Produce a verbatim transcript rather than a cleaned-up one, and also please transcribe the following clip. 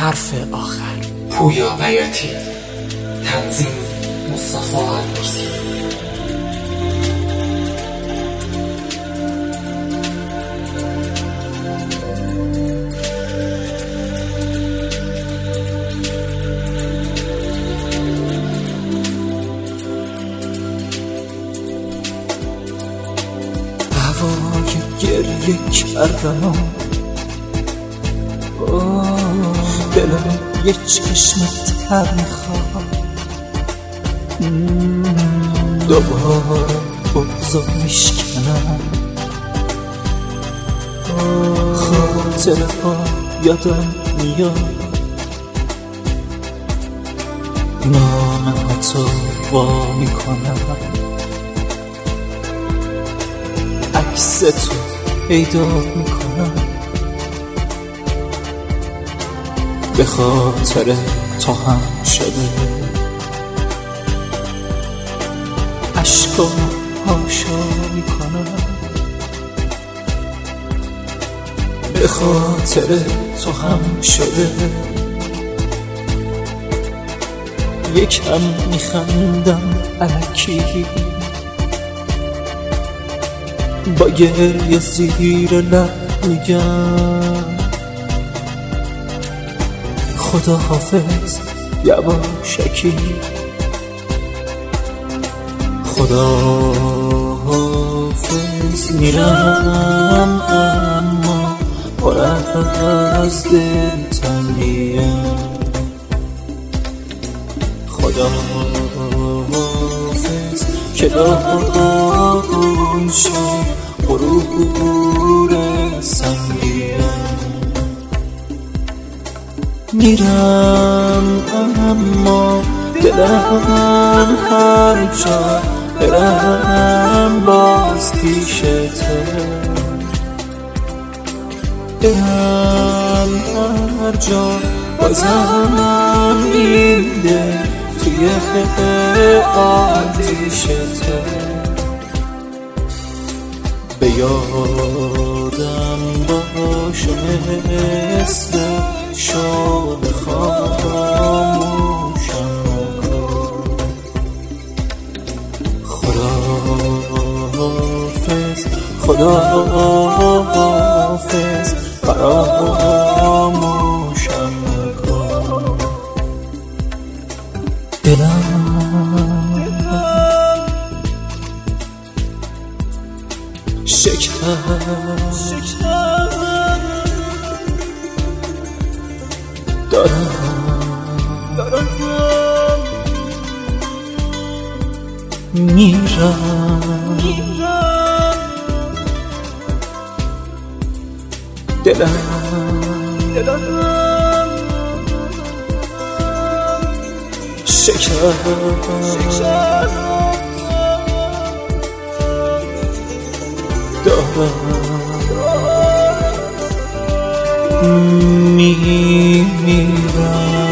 حرف آخر. پویا بیاتی، تنظیم مصطفی البرزی. هوای گریه کردم، دلم یه چشم تر میخواد، دوباره بغضا میشکنم، خاطره ها یادم میاد، نام حتی وا میکنم، عکس تو پیدا میکنم، به خاطر تو هم شده عشقا هاشا میکنم، به خاطر تو هم شده یکم میخندم الکی، با گریه زیر لب میگم خدا حافظ یواشکی، خدا حافظ میرم اما پر از دلتنگیه، خدا حافظ که داغون شد غرور سنگیه، میرم اما دلم هر جا برم باز پیشته، برم هر جا بازم این دل توی آتیشته، به یادم باشه مثل شب خاموشم کن، خدا حافظ خدا حافظ فراموشم کن، دلم شکست دارم دارم میرم دلم دلم شکست دارم میرم.